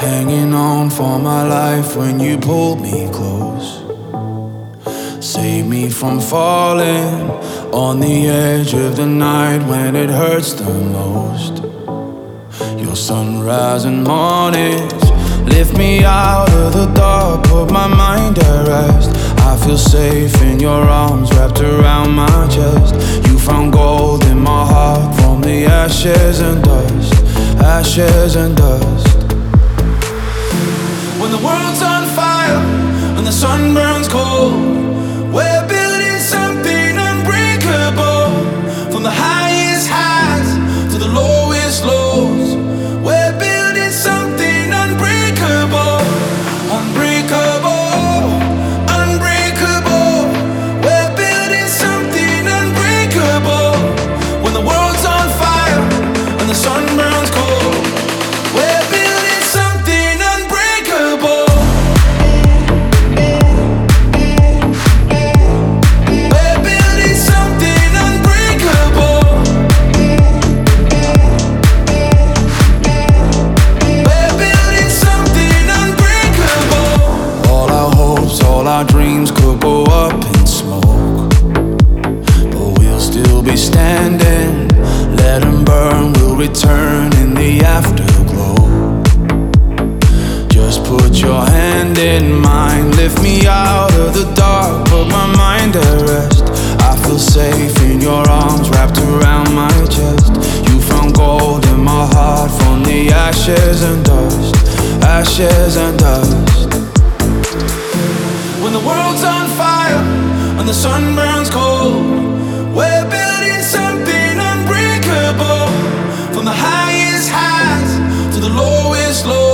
hanging on for my life when you pulled me close. Save me from falling on the edge of the night when it hurts the most. Your sunrise and mornings lift me out of the dark, put my mind at rest. I feel safe in your arms wrapped around my chest. You found gold in my heart from the ashes and dust, ashes and dust. When the world's on fire and the sun burns cold, we're building something unbreakable. From the highest highs to the lowest lows, we're building something unbreakable. Unbreakable, unbreakable. We're building something unbreakable. When the world's on fire and the sun burns cold, we're building something unbreakable. We're building something unbreakable. We're building something unbreakable. All our hopes, all our dreams could go up in smoke, but we'll still be standing. Let them burn, we'll return in the afterglow. Just put your hand in mine, lift me out of the dark, put my mind at rest. I feel safe in your arms wrapped around my chest. You found gold in my heart from the ashes and dust, ashes and dust. When the world's on fire and the sun burns cold, we're building something unbreakable. From the highest highs to the lowest lows,